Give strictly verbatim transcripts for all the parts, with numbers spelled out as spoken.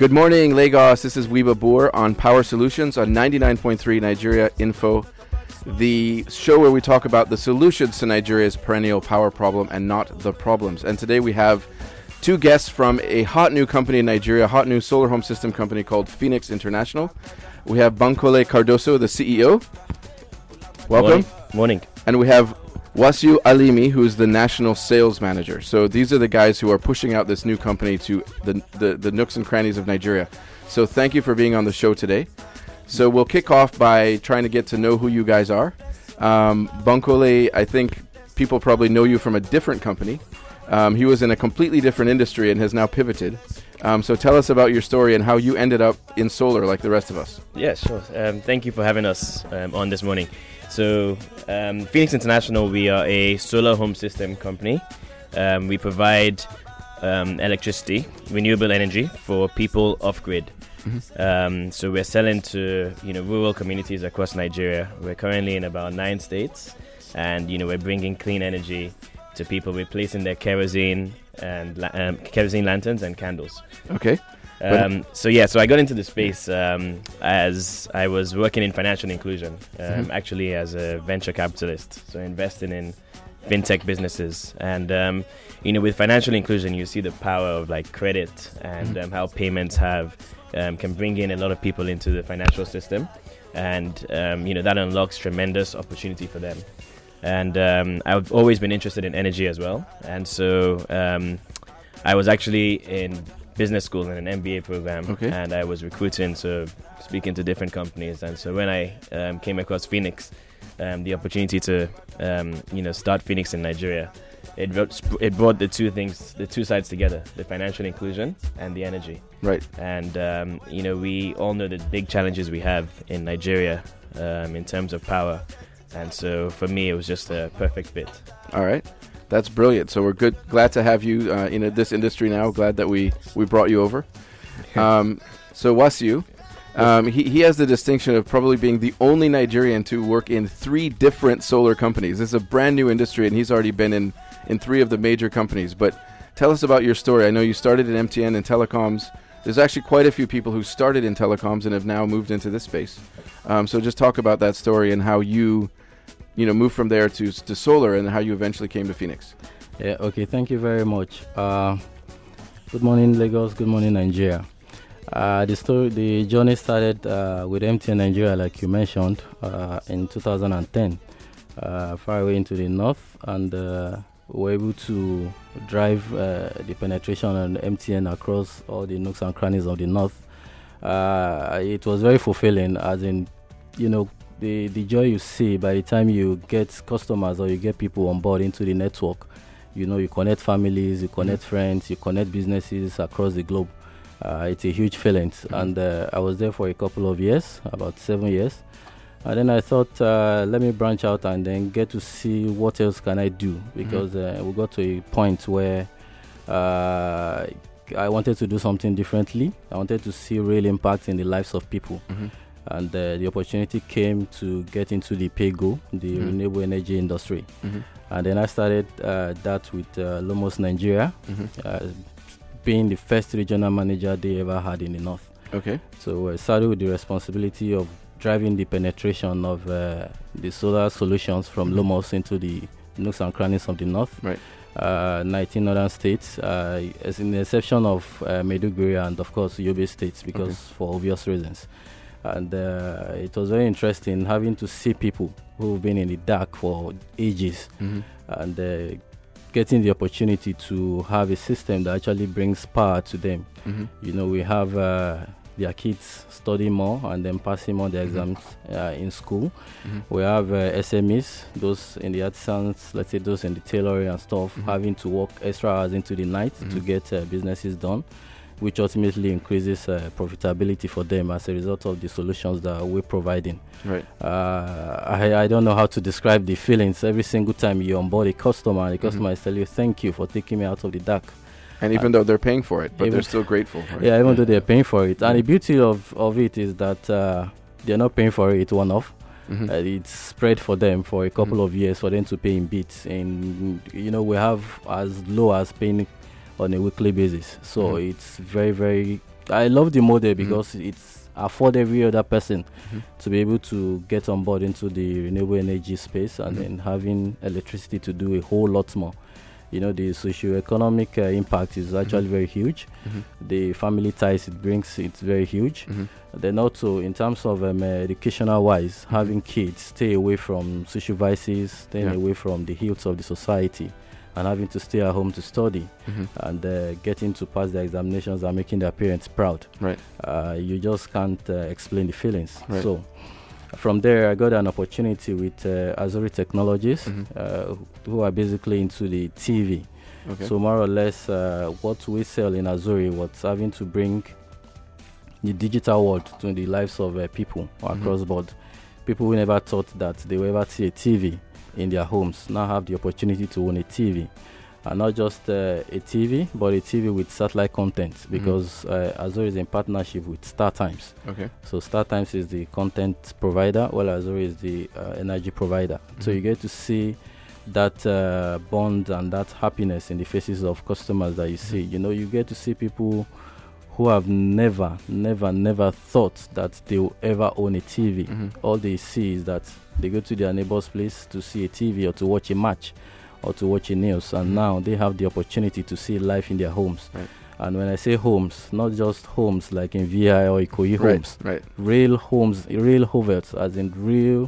Good morning, Lagos. This is Wiba Boer on Power Solutions on ninety-nine point three Nigeria Info, the show where we talk about the solutions to Nigeria's perennial power problem and not the problems. And today we have two guests from a hot new company in Nigeria, a hot new solar home system company called Phoenix International. We have Bankole Cardoso, the C E O. Welcome. Morning. Morning. And we have Wasiu Alimi, who's the national sales manager. So these are the guys who are pushing out this new company to the, the, the nooks and crannies of Nigeria. So thank you for being on the show today. So we'll kick off by trying to get to know who you guys are. Um, Bankole, I think people probably know you from a different company. Um, he was in a completely different industry and has now pivoted. Um, so tell us about your story and how you ended up in solar like the rest of us. Yeah, sure. Um, thank you for having us um, on this morning. So um, Phoenix International, we are a solar home system company. Um, we provide um, electricity, renewable energy for people off-grid. Mm-hmm. Um, so we're selling to you know rural communities across Nigeria. We're currently in about nine states, and you know we're bringing clean energy to people, replacing their kerosene and la- um, kerosene lanterns and candles. Okay. Um, so yeah, so I got into the space um, as I was working in financial inclusion, um, mm-hmm. actually as a venture capitalist, so investing in fintech businesses. And um, you know, with financial inclusion, you see the power of like credit and um, how payments have um, can bring in a lot of people into the financial system, and um, you know that unlocks tremendous opportunity for them. And um, I've always been interested in energy as well, and so um, I was actually in business school in an M B A program, okay. and I was recruiting, so speaking to different companies. And so when I um, came across Phoenix, um, the opportunity to um, you know start Phoenix in Nigeria, it brought, it brought the two things, the two sides together: the financial inclusion and the energy. Right. And um, you know we all know the big challenges we have in Nigeria um, in terms of power, and so for me it was just a perfect fit. All right. That's brilliant. So we're good, glad to have you uh, in a, this industry now. Glad that we, we brought you over. Um, so Wasiu, um, he, he has the distinction of probably being the only Nigerian to work in three different solar companies. This is a brand new industry, and he's already been in, in three of the major companies. But tell us about your story. I know you started in M T N and telecoms. There's actually quite a few people who started in telecoms and have now moved into this space. Um, so just talk about that story and how you... you know, move from there to to solar and how you eventually came to Phoenix. Yeah, okay, thank you very much. Uh, good morning, Lagos. Good morning, Nigeria. Uh, the story, the journey started uh, with M T N Nigeria, like you mentioned, uh, in two thousand ten, uh, far away into the north, and uh, we were able to drive uh, the penetration on M T N across all the nooks and crannies of the north. Uh, it was very fulfilling, as in, you know, The, the joy you see by the time you get customers or you get people on board into the network. You know, you connect families, you connect mm-hmm. friends, you connect businesses across the globe. Uh, it's a huge feeling. Mm-hmm. And uh, I was there for a couple of years, about seven years. And then I thought, uh, let me branch out and then get to see what else can I do. Because mm-hmm. uh, we got to a point where uh, I wanted to do something differently. I wanted to see real impact in the lives of people. Mm-hmm. And uh, the opportunity came to get into the PayGo, the mm-hmm. renewable energy industry. Mm-hmm. And then I started uh, that with uh, Lumos Nigeria, mm-hmm. uh, being the first regional manager they ever had in the north. Okay. So I started with the responsibility of driving the penetration of uh, the solar solutions from mm-hmm. Lumos into the nooks and crannies of the north. Right. Uh, nineteen other states, uh, as in the exception of uh, Maiduguri and of course Yobe states, because okay. for obvious reasons. And uh, it was very interesting having to see people who've been in the dark for ages mm-hmm. and uh, getting the opportunity to have a system that actually brings power to them. Mm-hmm. You know, we have uh, their kids study more and then passing on the mm-hmm. exams uh, in school. Mm-hmm. We have uh, S M Es, those in the artisans, let's say those in the tailoring and stuff, mm-hmm. having to work extra hours into the night mm-hmm. to get uh, businesses done, which ultimately increases uh, profitability for them as a result of the solutions that we're providing. Right. Uh, I, I don't know how to describe the feelings. Every single time you onboard a customer, the customer mm-hmm. is telling you, thank you for taking me out of the dark. And even uh, though they're paying for it, but they're still grateful. Right? Yeah, even yeah. though they're paying for it. Mm-hmm. And the beauty of, of it is that uh, they're not paying for it one-off. Mm-hmm. Uh, it's spread for them for a couple mm-hmm. of years for them to pay in bits. And, you know, we have as low as paying on a weekly basis. So mm-hmm. it's very, very I love the model because mm-hmm. it's afford every other person mm-hmm. to be able to get on board into the renewable energy space and mm-hmm. then having electricity to do a whole lot more. You know, the socio-economic uh, impact is actually mm-hmm. very huge. Mm-hmm. The family ties it brings, it's very huge. Mm-hmm. Then also, in terms of um, uh, educational-wise, mm-hmm. having kids stay away from social vices, staying yeah. away from the ills of the society, and having to stay at home to study, mm-hmm. and uh, getting to pass their examinations and making their parents proud. Right. Uh, you just can't uh, explain the feelings. Right. So, from there, I got an opportunity with uh, Azuri Technologies, mm-hmm. uh, who are basically into the T V. Okay. So more or less, uh, what we sell in Azuri was having to bring the digital world to the lives of uh, people mm-hmm. across board. People who never thought that they would ever see a T V in their homes now have the opportunity to own a T V. And not just uh, a T V, but a T V with satellite content, because mm-hmm. uh, Azuri is in partnership with StarTimes. Okay. So StarTimes is the content provider, while Azuri is the uh, energy provider. Mm-hmm. So you get to see that uh, bond and that happiness in the faces of customers that you mm-hmm. see. You know, you get to see people who have never, never, never thought that they will ever own a T V. Mm-hmm. All they see is that they go to their neighbor's place to see a T V or to watch a match or to watch a news, and now they have the opportunity to see life in their homes. Right. And when I say homes, not just homes like in V I or Ikoyi right, homes, right. real homes, real hovels, as in real,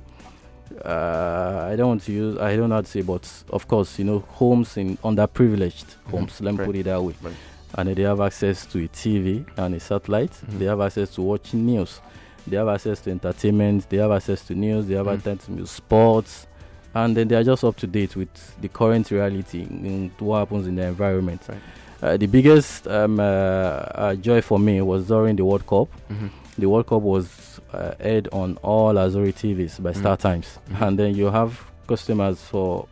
uh, I don't want to use, I don't know how to say, but of course, you know, homes in underprivileged mm-hmm. homes, let me right. put it that way. Right. And they have access to a T V and a satellite, mm-hmm. they have access to watching news, they have access to entertainment, they have access to news, they have mm-hmm. access to sports, and then they are just up to date with the current reality in what happens in the environment. Right. Uh, the biggest um, uh, uh, joy for me was during the World Cup. Mm-hmm. The World Cup was uh, aired on all Azuri T Vs by mm-hmm. StarTimes. Mm-hmm. And then you have customers for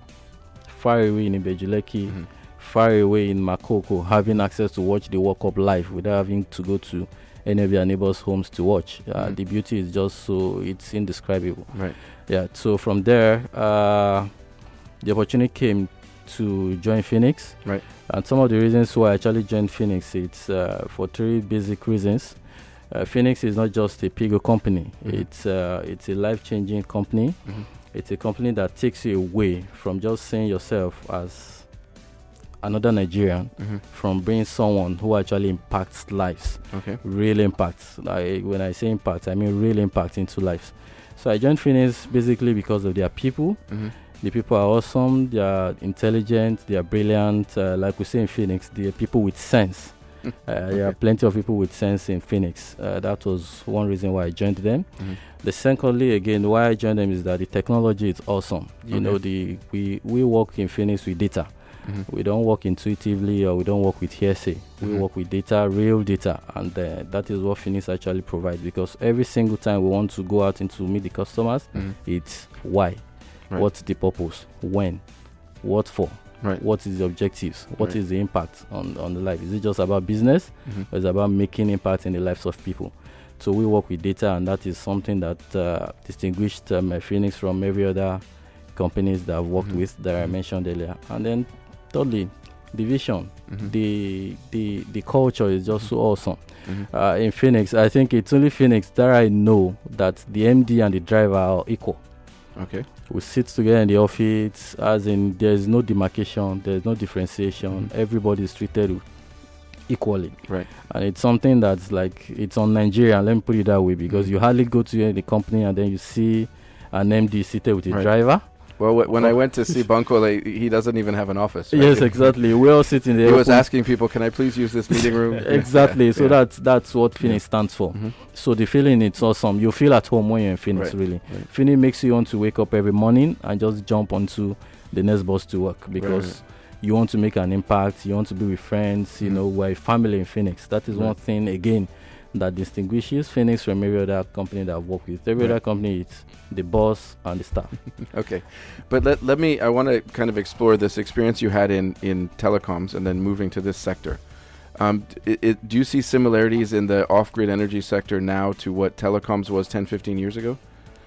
far away in Ibejuleki, mm-hmm. far away in Makoko, having access to watch the World Cup live without having to go to any of their neighbors' homes to watch. Uh, mm-hmm. The beauty is just so, it's indescribable. Right. Yeah, so from there, uh, the opportunity came to join Phoenix. Right. And some of the reasons why I actually joined Phoenix, it's uh, for three basic reasons. Uh, Phoenix is not just a Pigo company. Mm-hmm. It's uh, it's a life-changing company. Mm-hmm. It's a company that takes you away from just seeing yourself as another Nigerian, mm-hmm. from being someone who actually impacts lives. Okay. Real impacts. I, when I say impact, I mean real impact into lives. So I joined Phoenix basically because of their people. Mm-hmm. The people are awesome. They are intelligent. They are brilliant. Uh, like we say in Phoenix, they are people with sense. uh, okay. There are plenty of people with sense in Phoenix. Uh, that was one reason why I joined them. Mm-hmm. The secondly, again, why I joined them is that the technology is awesome. You okay. know, the we we work in Phoenix with data. Mm-hmm. We don't work intuitively, or we don't work with hearsay. Mm-hmm. We work with data, real data, and uh, that is what Phoenix actually provides. Because every single time we want to go out and to meet the customers, mm-hmm. it's why, right. what's the purpose, when, what for, right. what is the objectives, what right. is the impact on, on the life. Is it just about business, mm-hmm. or is it about making impact in the lives of people? So we work with data, and that is something that uh, distinguished um, Phoenix from every other companies that I've worked mm-hmm. with that mm-hmm. I mentioned earlier. And then thirdly, the vision, mm-hmm. the the the culture is just mm-hmm. so awesome. Mm-hmm. Uh, in Phoenix, I think it's only Phoenix that I know that the M D and the driver are equal. Okay. We sit together in the office, as in there's no demarcation, there's no differentiation. Mm-hmm. Everybody is treated equally. Right. And it's something that's like, it's on Nigeria, let me put it that way, because mm-hmm. you hardly go to the company and then you see an M D seated with a right. driver. Well, w- when I went to see Bankole, he doesn't even have an office. Right? Yes, exactly. We all sit in there. He was asking people, "Can I please use this meeting room?" Exactly. Yeah. So yeah. that's that's what Phoenix yeah. stands for. Mm-hmm. So the feeling, it's awesome. You feel at home when you're in Phoenix. Right. Really, right. Phoenix makes you want to wake up every morning and just jump onto the next bus to work, because right. you want to make an impact. You want to be with friends. You mm-hmm. know, we're a family in Phoenix. That is right. one thing again that distinguishes Phoenix from every other company that I've worked with. Every right. other company, it's the boss and the staff. Okay. But let let me, I want to kind of explore this experience you had in, in telecoms and then moving to this sector. Um, it, it, do you see similarities in the off-grid energy sector now to what telecoms was ten, fifteen years ago?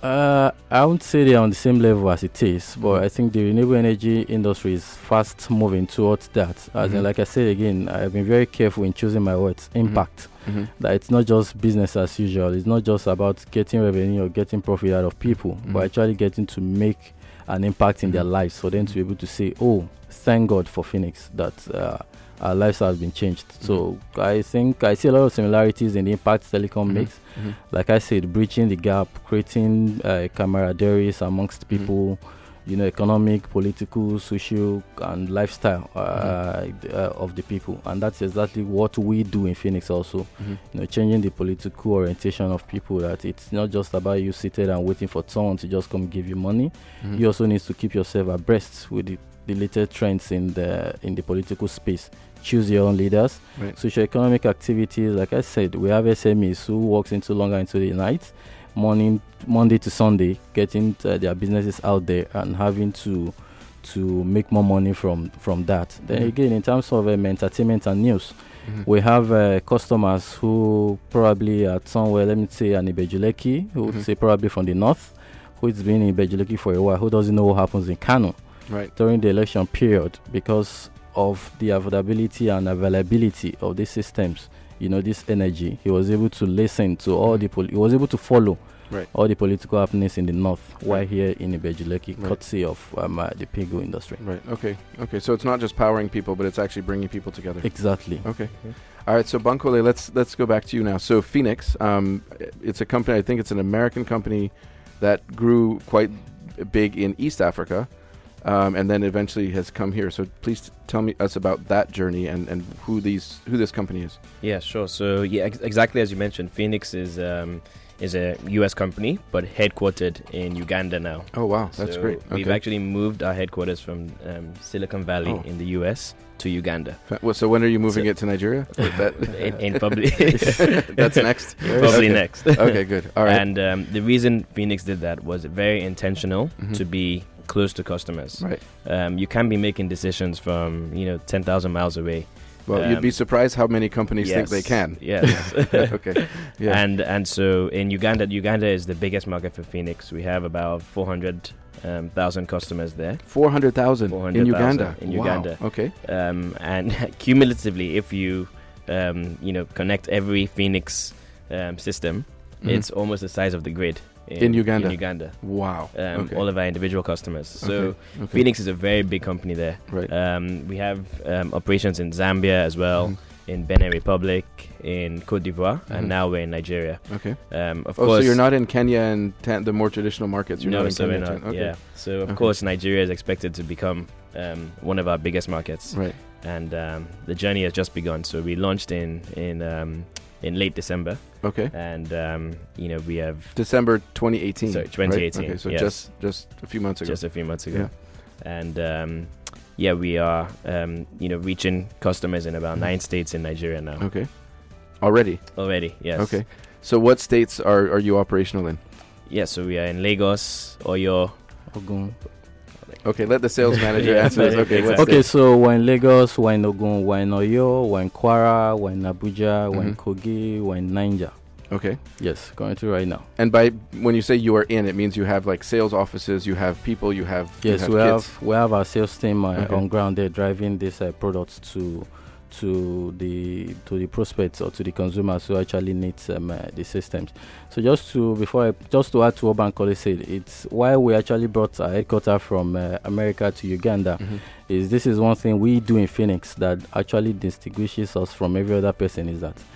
Uh, I won't say they're on the same level as it is, but Mhm. I think the renewable energy industry is fast moving towards that. As in, Mhm. like I said again, I've been very careful in choosing my words. Impact. Mhm. That it's not just business as usual. It's not just about getting revenue or getting profit out of people, Mhm. but actually getting to make an impact in their Mhm. lives for them to be able to say, "Oh, thank God for Phoenix that uh, our lives have been changed." So I think I see a lot of similarities in the impact telecom Mhm. makes. Mhm. Like I said, bridging the gap, creating uh, camaraderie amongst Mhm. people, you know, economic, political, social, and lifestyle uh, d- uh, of the people. And that's exactly what we do in Phoenix also. Mhm. You know, changing the political orientation of people, that it's not just about you seated and waiting for someone to just come give you money. Mhm. You also need to keep yourself abreast with the, the latest trends in the in the political space. Choose your own leaders. Right. Socio-economic activities, like I said, we have S M Es who works into longer into the night, morning, Monday to Sunday, getting uh, their businesses out there and having to to make more money from from that. Then Mhm. again, in terms of um, entertainment and news, Mhm. we have uh, customers who probably at somewhere, let me say, an Ibejuleki, who would Mhm. say probably from the north, who has been in Ibejuleki for a while, who doesn't know what happens in Kano Right. during the election period because of the affordability and availability of these systems, you know, this energy. He was able to listen to all the, pol- he was able to follow Right. all the political happenings in the north while Right. here in Ibejuleki, Right. courtesy of um, uh, the Pigo industry. Right. Okay. Okay. So it's not just powering people, but it's actually bringing people together. Exactly. Okay. All right. So Bankole, let's let's go back to you now. So Phoenix, um, it's a company. I think it's an American company that grew quite big in East Africa, um, and then eventually has come here. So please t- tell me us about that journey and, and who these who this company is. Yeah, sure. So yeah, ex- exactly as you mentioned, Phoenix is um, is a U S company, but headquartered in Uganda now. Oh wow, that's So great. We've Okay. actually moved our headquarters from um, Silicon Valley Oh. in the U S to Uganda. Fa- well, so when are you moving So- it to Nigeria? that, in, in probably that's next. probably Okay. next. Okay, good. All right. And um, the reason Phoenix did that was very intentional Mhm. to be close to customers. Right. Um, you can be making decisions from you know ten thousand miles away. Well, you'd be um, surprised how many companies think they Yes, can. Yes. Okay. Yeah. And and so in Uganda, Uganda is the biggest market for Phoenix. We have about four hundred um, thousand customers there. Four hundred thousand in 400,000 Uganda. in Wow. Uganda. Okay. Um, and cumulatively, if you um, you know connect every Phoenix um, system, Mhm. it's almost the size of the grid In Uganda? In Uganda, Wow. um, okay. all of our individual customers. So Okay. Okay. Phoenix is a very big company there. Right. Um, we have um, operations in Zambia as well, Mhm. in Benin Republic, in Cote d'Ivoire, Mhm. and now we're in Nigeria. Okay. Um, of Oh, course, so you're not in Kenya and tan- the more traditional markets. You're no, not in so Kenya. we're and not. Tan- okay. Yeah. So of Okay. course, Nigeria is expected to become um, one of our biggest markets, Right. and um, the journey has just begun. So we launched in in um, in late December, Okay. and um, you know we have December twenty eighteen. Sorry, twenty eighteen, Right? Okay. So yes. just just a few months ago. just a few months ago, and um, yeah, we are um, you know reaching customers in about Mhm. nine states in Nigeria now Okay. Already. already. Yes. Okay. So what states are are you operational in? Yeah. So we are in Lagos, Oyo. Ogun. Okay. Let the sales manager Yeah, answer this. Okay. what exactly. Okay, states? so we're in Lagos, we're in Ogun, we're in Oyo, we're in Kwara, we're in Abuja, we're in Mhm. Kogi, we're in Niger. Okay. Yes, going through right now. And by when you say you are in, it means you have like sales offices, you have people, you have you Yes, have we kids. have we have our sales team uh, Okay. on ground there driving these uh, products to to the to the prospects or to the consumers who actually need um, uh, the systems. So just to before I just to add to what Bankole said, it's why we actually brought our headquarters from uh, America to Uganda. Mhm. Is this is one thing we do in Phoenix that actually distinguishes us from every other person, is that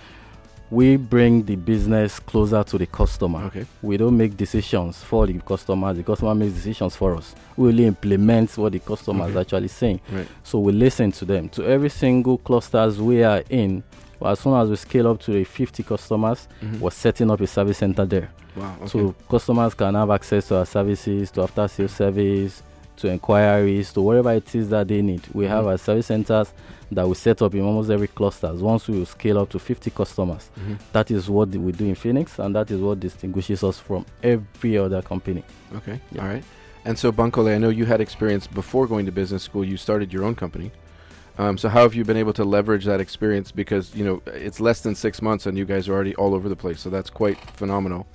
we bring the business closer to the customer. Okay. We don't make decisions for the customer. The customer makes decisions for us. We only implement what the customer is Okay. actually saying. Right. So we listen to them. To every single clusters we are in, well, as soon as we scale up to the fifty customers, Mhm. we're setting up a service center there. Wow. Okay. So customers can have access to our services, to after sales service, to inquiries, to whatever it is that they need. We have Mhm. our service centers that we set up in almost every clusters. Once we will scale up to fifty customers, Mhm. that is what we do in Phoenix, and that is what distinguishes us from every other company. Okay. Yeah. All right. And so Bankole, I know you had experience before going to business school. You started your own company. Um, so how have you been able to leverage that experience? Because you know it's less than six months and you guys are already all over the place. So that's quite phenomenal.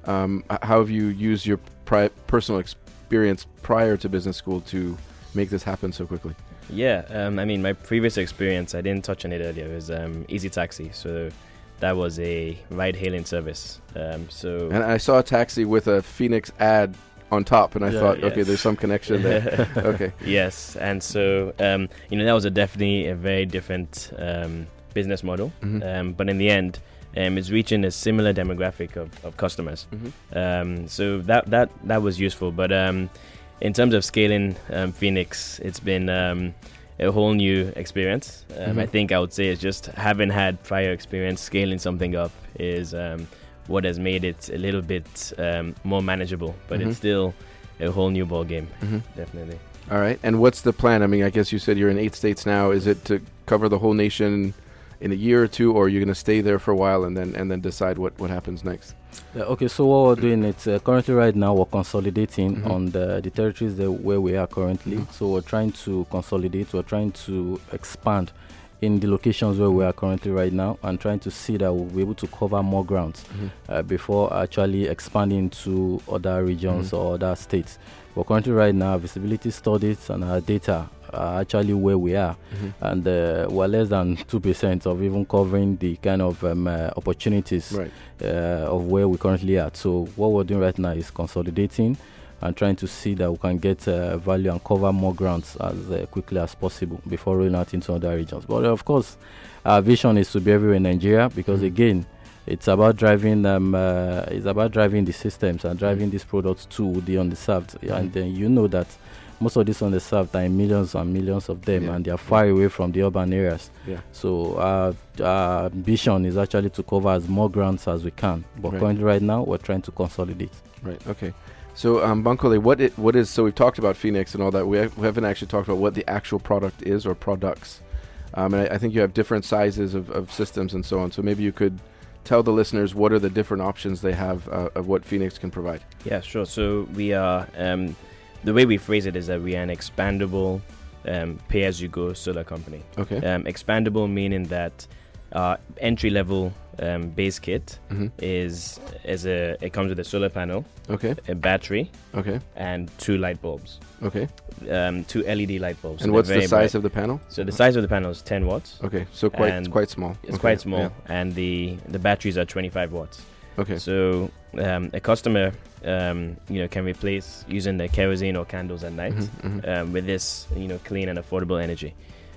Um, how have you used your pri- personal experience prior to business school to make this happen so quickly? Yeah, um, I mean, my previous experience, I didn't touch on it earlier, was um, Easy Taxi. So that was a ride-hailing service. Um, so and I saw a taxi with a Phoenix ad on top, and I Yeah, thought, yes. okay, there's some connection there. Okay. Yes, and so um, you know that was a definitely a very different um, business model, Mhm. um, but in the end, um, it's reaching a similar demographic of, of customers. Mm-hmm. Um, so that that that was useful, but um, in terms of scaling um, Phoenix, it's been um, a whole new experience. Um, Mhm. I think I would say it's just having had prior experience scaling something up is um, what has made it a little bit um, more manageable, but Mhm. it's still a whole new ball game, Mm-hmm. definitely. All right. And what's the plan? I mean, I guess you said you're in eight states now. Is it to cover the whole nation in a year or two, or are you going to stay there for a while and then and then decide what, what happens next? Yeah, okay, so what we're doing is uh, currently right now we're consolidating Mhm. on the, the territories that where we are currently. Mhm. So we're trying to consolidate, we're trying to expand in the locations where we are currently right now, and trying to see that we'll be able to cover more grounds Mm-hmm. uh, before actually expanding to other regions Mhm. or other states. But currently right now, visibility studies and our data are actually where we are, Mm-hmm. and uh, we're less than two percent of even covering the kind of um, uh, opportunities Right. uh, of where we currently are. So what we're doing right now is consolidating and trying to see that we can get uh, value and cover more grounds as uh, quickly as possible before rolling out into other regions. But uh, of course, our vision is to be everywhere in Nigeria, because Mhm. again, it's about driving them. Uh, it's about driving the systems and driving Mhm. these products to the underserved. Mhm. And then you know that most of these underserved are in millions and millions of them, Yeah. and they are far away from the urban areas. Yeah. So our, our ambition is actually to cover as more grounds as we can. But Right. currently, right now, we're trying to consolidate. Right. Okay. So, um, Bankole, what it, what is? So we've talked about Phoenix and all that. We, ha- we haven't actually talked about what the actual product is or products. Um, and I, I think you have different sizes of, of systems and so on. So maybe you could tell the listeners what are the different options they have uh, of what Phoenix can provide. Yeah, sure. So we are, um, the way we phrase it is that we are an expandable um, pay-as-you-go solar company. Okay. Um, expandable meaning that our entry-level um, base kit Mm-hmm. is is a it comes with a solar panel, Okay. a battery, Okay. and two light bulbs, Okay. um, two L E D light bulbs. And So what's they're the very size bright. of the panel? So the size of the panel is ten watts. Okay. So quite And quite small. It's Okay. quite small, Yeah. and the the batteries are twenty-five watts. Okay. So um, a customer, um, you know, can replace using the kerosene or candles at night Mhm, mhm. um, with this, you know, clean and affordable energy.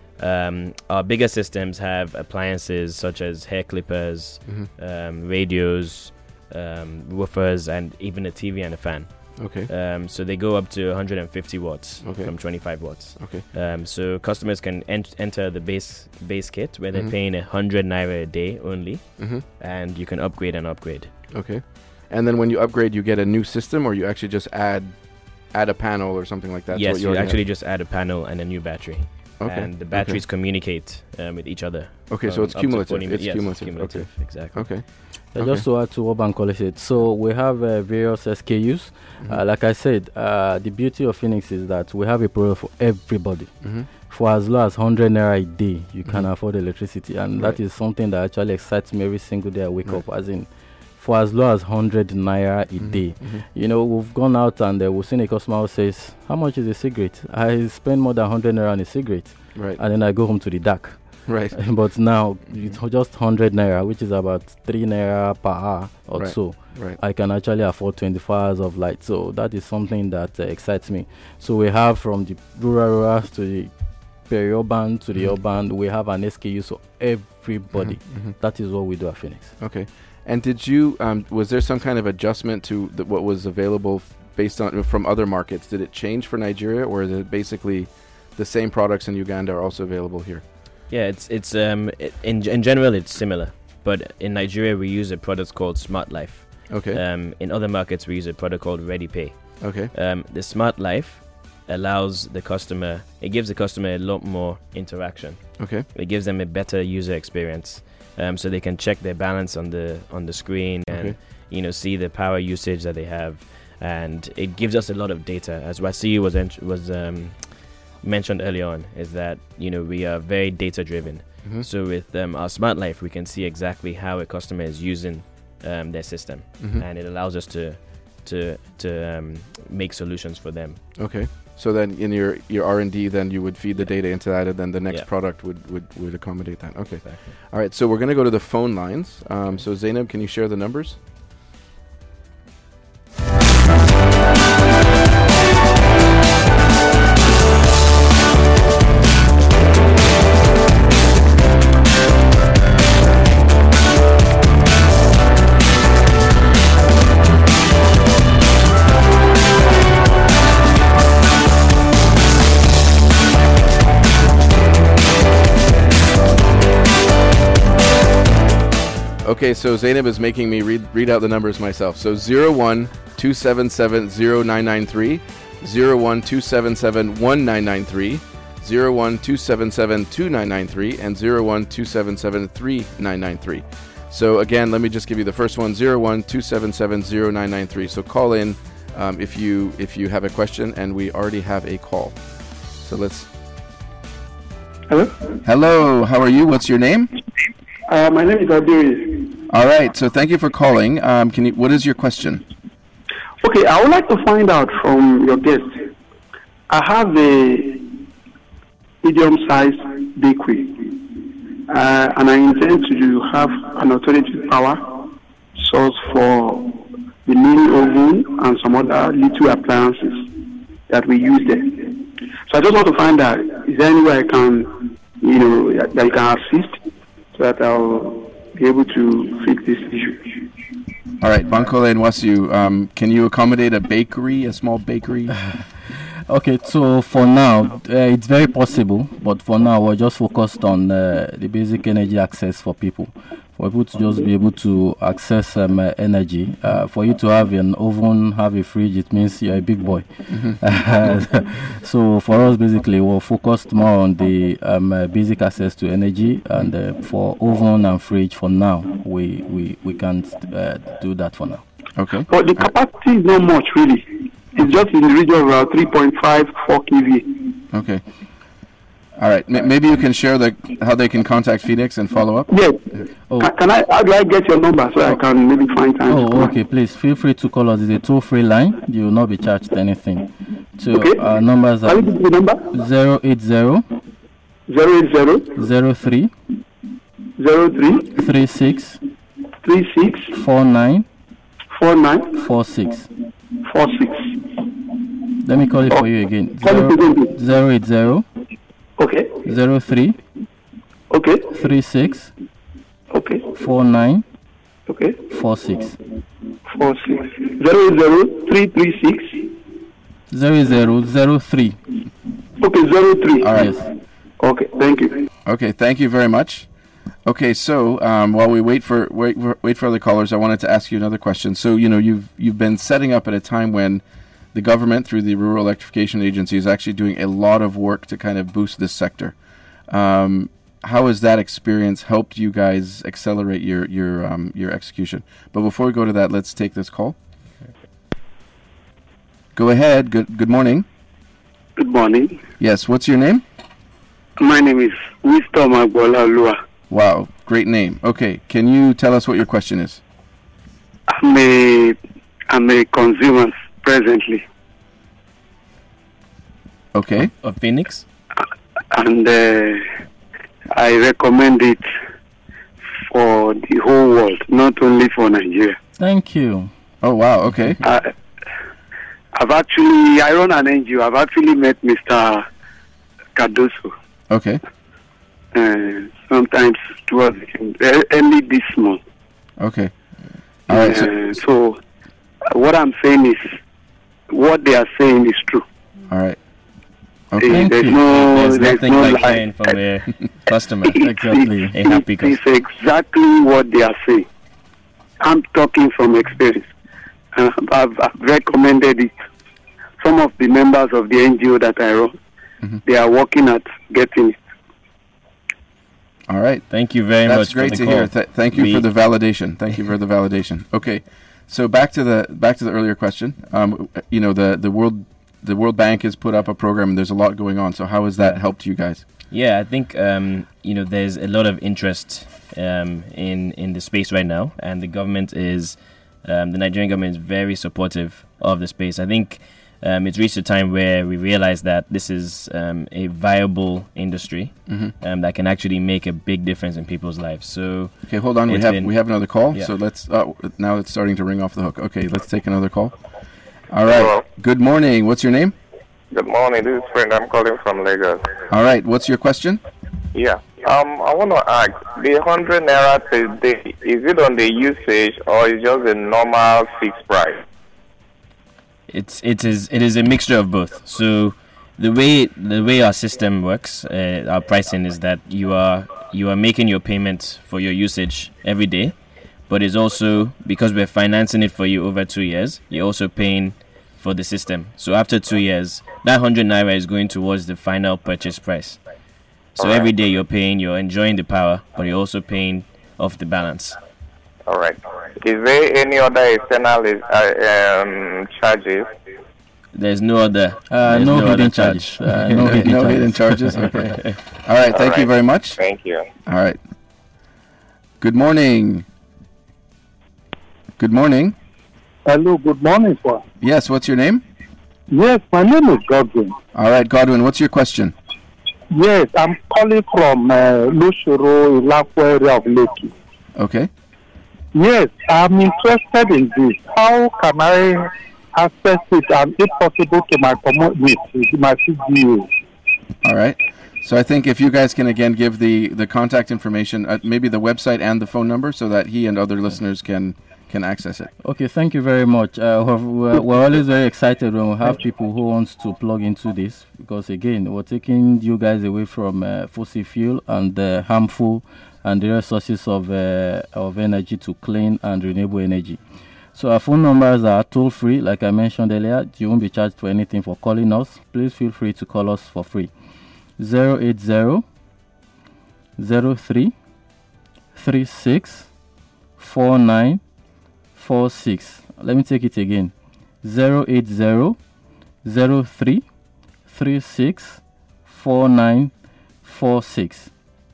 Um, our bigger systems have appliances such as hair clippers, Mhm. um, radios, um, woofers, and even a T V and a fan. Okay. Um, so they go up to one hundred fifty watts Okay. from twenty-five watts. Okay. Um, so customers can ent- enter the base base kit where Mhm. they're paying a hundred naira a day only, Mm-hmm. and you can upgrade and upgrade. Okay. And then when you upgrade, you get a new system, or you actually just add add a panel or something like that. to yes, what you already actually just add a panel and a new battery, have? Okay. and the batteries communicate um, with each other. Okay. So from it's up to cumulative. forty It's yes, cumulative. cumulative. Exactly. Okay. Okay. Uh, Okay. Just to add to what Bankole said, so we have uh, various S K Us. Mhm. Uh, like I said, uh, the beauty of Phoenix is that we have a product for everybody. Mhm. For as low as one hundred naira a day, you can Mhm. afford electricity, and Right. that is something that actually excites me every single day I wake Right. up. As in, for as low as one hundred naira a Mhm. day. Mhm. You know, we've gone out and uh, we've seen a customer who says, "How much is a cigarette?" I spend more than one hundred naira on a cigarette, Right. and then I go home to the dark. Right. But now it's just one hundred naira, which is about three naira per hour or Right. so. Right. I can actually afford twenty-four hours of light. So that is something that uh, excites me. So we have from the rural areas to the peri-urban to the Mhm. urban, we have an S K U for everybody. Mhm. Mhm. That is what we do at Phoenix. Okay. And did you? Um, was there some kind of adjustment to the, what was available f- based on from other markets? Did it change for Nigeria, or is it basically the same products in Uganda are also available here? Yeah, it's it's um i- in in general it's similar, but in Nigeria we use a product called Smart Life. Okay. Um, in other markets we use a product called Ready Pay. Okay. Um, the Smart Life allows the customer, it gives the customer a lot more interaction. Okay. It gives them a better user experience, um, so they can check their balance on the on the screen and Okay. you know see the power usage that they have, and it gives us a lot of data. As Wasi was ent- was um, mentioned earlier on, is that you know we are very data driven. Mhm. So with um, our Smart Life, we can see exactly how a customer is using um, their system, Mhm. and it allows us to to to um, make solutions for them. Okay. So then in your, your R and D, then you would feed the data into that, and then the next Yeah. product would, would, would accommodate that. Okay. Exactly. All right. So we're going to go to the phone lines. Um, so Zainab, can you share the numbers? Okay, so Zainab is making me read read out the numbers myself. So zero one two seven seven zero nine nine three, zero one two seven seven one nine nine three, zero one two seven seven two nine nine three, and zero one two seven seven three nine nine three. So again, let me just give you the first one, zero one two seven seven zero nine nine three. So call in um, if you if you have a question, and we already have a call. So let's... Hello? Hello, how are you? What's your name? Uh, my name is Abiri. All right, so thank you for calling. Um, can you? What is your question? Okay, I would like to find out from your guest. I have a medium-sized bakery, uh, and I intend to have an authoritative power source for the mini oven and some other little appliances that we use there. So I just want to find out, is there any way I can, you know, that you can assist so that I'll be able to fix this issue? All right, Bankole and Wasu, um, can you accommodate a bakery, a small bakery? Okay, so for now, uh, it's very possible, but for now, we're just focused on uh, the basic energy access for people. For people to just be able to access um, uh, energy. Uh, for you to have an oven, have a fridge, it means you're a big boy. Mm-hmm. So for us, basically, we're focused more on the um, uh, basic access to energy. And uh, for oven and fridge, for now, we, we, we can't uh, do that for now. Okay. But the capacity is not much, really. It's just in the region of around three point five, four kilowatts. Okay. All right. M- maybe you can share the how they can contact Phoenix and follow up. Yes. Oh. Can, can I? How do I get your number so I can maybe find time? Oh, okay. Please feel free to call us. It's a toll-free line. You will not be charged anything. So Okay. our numbers are Can you give me the number? zero eight zero Zero eight zero zero three zero three three six three six four nine four nine four six. four six. Let me call it for you again. Call it again, please. Zero eight zero Okay. zero three Okay. three six Okay. four nine Okay. four six. Four six. Zero eight zero three three six. Zero zero zero three. Okay. Zero three. All right. Yes. Okay. Thank you. Okay. Thank you very much. Okay. So um, while we wait for wait for, wait for other callers, I wanted to ask you another question. So you know you've you've been setting up at a time when the government, through the Rural Electrification Agency, is actually doing a lot of work to kind of boost this sector. Um, how has that experience helped you guys accelerate your your um, your execution? But before we go to that, let's take this call. Go ahead. Good good morning. Good morning. Yes. What's your name? My name is Wisdom Agbola Lua. Wow, great name. Okay, can you tell us what your question is? I'm a I'm a consumer presently, Okay. Of Phoenix? and uh, I recommend it for the whole world, not only for Nigeria. Thank you. Oh wow. Okay. I, I've actually I run an N G O. I've actually met Mister Cardoso. Okay. Uh, sometimes towards early this month. Okay. All right. So, Uh, so uh, what I'm saying is, what they are saying is true. all right. Uh, Okay. Thank there's you. no, There's there's nothing no like lie. hearing from a customer. Exactly. A happy It is exactly what they are saying. I'm talking from experience. Uh, I've, I've recommended it. Some of the members of the N G O that I run, Mhm. they are working at getting it. All right. Thank you very That's much great for to the hear. call. Th- thank you We- for the validation. Thank you for the validation. Okay. So back to the back to the earlier question. Um, you know, the the world the World Bank has put up a program, and there's a lot going on. So how has that helped you guys? Yeah, I think um, you know there's a lot of interest um, in in the space right now, and the government is um, the Nigerian government is very supportive of the space. I think um, it's reached a time where we realize that this is um, a viable industry Mm-hmm. um, that can actually make a big difference in people's lives. So Okay, hold on. We It's have been- we have another call. Yeah. So let's. Uh, now it's starting to ring off the hook. Okay, let's take another call. All right. Hello. Good morning. What's your name? Good morning. This is friend. I'm calling from Lagos. All right. What's your question? Yeah. Um, I want to ask, the hundred naira per day, is it on the usage or is just a normal fixed price? it's it is it is a mixture of both. So the way the way our system works, uh, our pricing is that you are you are making your payment for your usage every day, but it's also because we're financing it for you over two years. You're also paying for the system. So after two years, that hundred naira is going towards the final purchase price. So Alright. every day you're paying, you're enjoying the power, but you're also paying off the balance. All right. Is there any other external uh, um, charges? There's no other. Uh, there's no, hidden other charges. charge. Uh, no hidden no charges. hidden charges. Okay. All right. Thank you right. very much. Thank you. All right. Good morning. Good morning. Hello, good morning, sir. Yes. What's your name? Yes, my name is Godwin. All right, Godwin. What's your question? Yes, I'm calling from uh, Lushuru, Ilakwa area of Lekki. Okay. Yes, I'm interested in this. How can I access it and, if possible, to my community, my C D U? All right. So I think if you guys can again give the, the contact information, uh, maybe the website and the phone number, so that he and other listeners can can access it. Okay, thank you very much. Uh, we're, we're we're always very excited when we have people who wants to plug into this, because again, we're taking you guys away from uh, fossil fuel and uh, harmful and the sources of uh, of energy to clean and renewable energy. So our phone numbers are toll free, like I mentioned earlier. You won't be charged for anything for calling us. Please feel free to call us for free. zero eight zero zero three three six four nine four six. Let me take it again. zero eight zero zero three three six four nine four six.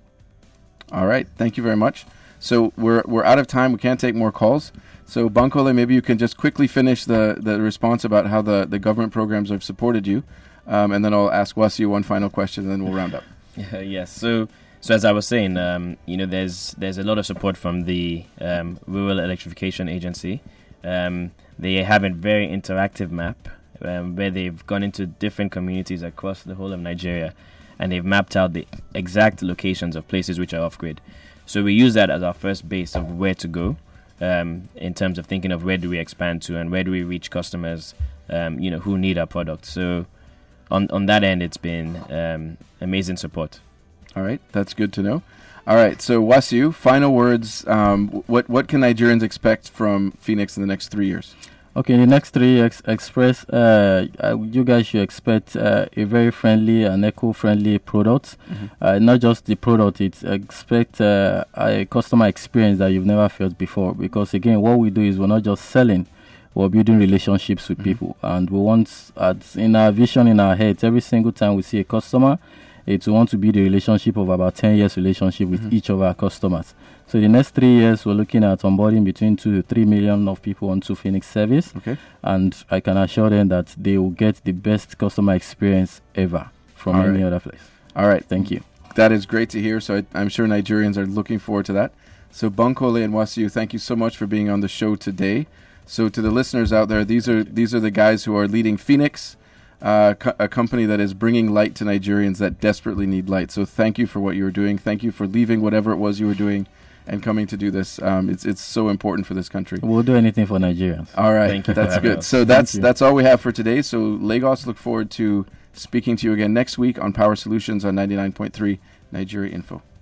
All right. Thank you very much. So we're we're out of time. We can't take more calls. So Bankole, maybe you can just quickly finish the, the response about how the, the government programs have supported you, um, and then I'll ask Wasiu one final question, and then we'll round up. Yeah, yes. So, so as I was saying, um, you know, there's there's a lot of support from the um, Rural Electrification Agency. Um, they have a very interactive map um, where they've gone into different communities across the whole of Nigeria, and they've mapped out the exact locations of places which are off-grid. So we use that as our first base of where to go, um, in terms of thinking of where do we expand to and where do we reach customers, um, you know, who need our product. So on on that end, it's been um, amazing support. All right. That's good to know. All right. So Wasiu, final words. Um, what what can Nigerians expect from Phoenix in the next three years? Okay, in the next three years, Express, uh, uh, you guys should expect uh, a very friendly and eco-friendly product. Mhm. Uh, not just the product, it's expect uh, a customer experience that you've never felt before. Because again, what we do is we're not just selling, we're building relationships with Mhm. people. And we want, at, in our vision, in our heads, every single time we see a customer, it's we want to build a relationship of about ten years relationship with Mhm. each of our customers. So the next three years, we're looking at onboarding between two to three million of people onto Phoenix service. Okay. And I can assure them that they will get the best customer experience ever from All any right. other place. All right. Thank you. That is great to hear. So I, I'm sure Nigerians are looking forward to that. So Bankole and Wasiu, thank you so much for being on the show today. So to the listeners out there, these are these are the guys who are leading Phoenix, uh, co- a company that is bringing light to Nigerians that desperately need light. So thank you for what you were doing. Thank you for leaving whatever it was you were doing and coming to do this. Um, it's it's so important for this country. We'll do anything for Nigerians. All right, Thank you for that's having good. us. So that's you. that's all we have for today. So Lagos, look forward to speaking to you again next week on Power Solutions on ninety-nine point three Nigeria Info.